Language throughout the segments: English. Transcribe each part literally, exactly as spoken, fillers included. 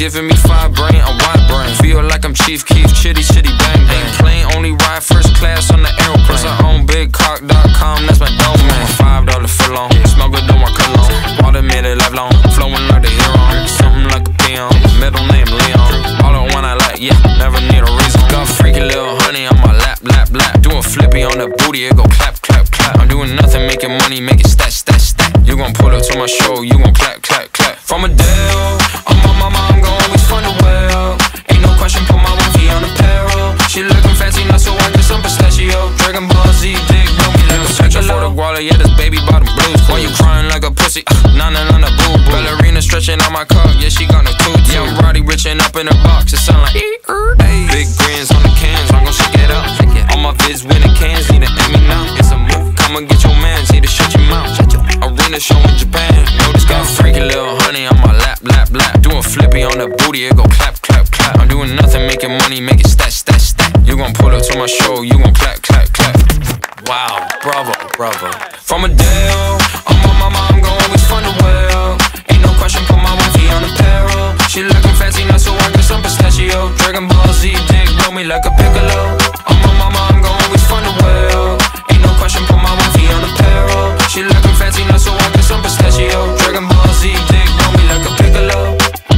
giving me five brain, a wide brain. Feel like I'm Chief Keef, chitty chitty bang bang. Ain't plane, only ride first class on the aeroplane. Plus I own big cock dot com, that's my domain. Five dollar foot long, smell good on my cologne. Water made it life long, flowing like the hero. Something like a peon, middle name Leon. All the one I like, yeah, never need a reason. Got freaky little honey on my lap, lap, lap. Doing flippy on the booty, it go clap, clap, clap. I'm doing nothing, making money, make it stat, stat, stat. You gon' pull up to my show, you gon' clap, clap, clap. From a deal, I'm on my mom, gon' always find a well. Ain't no question, put my wifey on apparel. She looking fancy, not so I get some pistachio. Dragon Ball Z, dick, know me like a searcher for the guala, yeah, this baby bottom blues. Why you crying like a pussy? Uh, nana, nana, boo, boo. Ballerina stretching on my cock, yeah, she got no tooth. Yeah, I'm Roddy rich and up in the box, it sound like hey. Big grins on the cans, I'm gon' shake it up. All my vids with the cans, need to aim me now. It's a move, come and get your mans, need to shut your mouth. Arena show in Japan, know this got freaky little honey on my lap, lap, lap. Doing flippy on the booty, it go clap, clap, clap. I'm doing nothing, making money, make it stat, stat, stat. You gon' pull up to my show, you gon' clap, clap, clap. Wow, bravo, bravo. From a deal, I'm on my mom, gon' always find a well. Ain't no question, put my wifey on apparel. She looking fancy, not so I get some pistachio. Dragon Ball Z, dick, know me like a piccolo. I'm on my mom, gon' always find a well. Ain't no question, put my wifey on apparel. She looking fancy, not so I get some pistachio. Dragon Ball Z, dick, know me like a piccolo.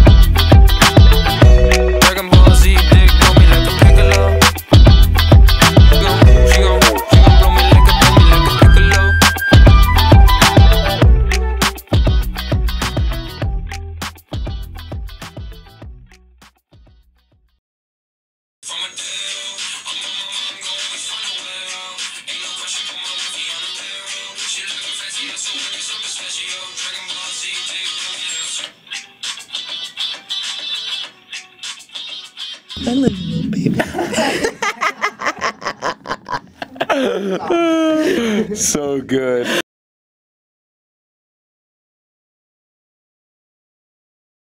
Dragon Ball Z, dick, know me like a piccolo. She gon' she gon' blow me like a blow me like a piccolo. From a deal, I'm on my mom, gon' always find a well. Ain't no question, put my wifey on apparel. She looking fancy, not so I get some pistachio. Dragon Ball Z, dick, know me like a I love you, little baby. So good.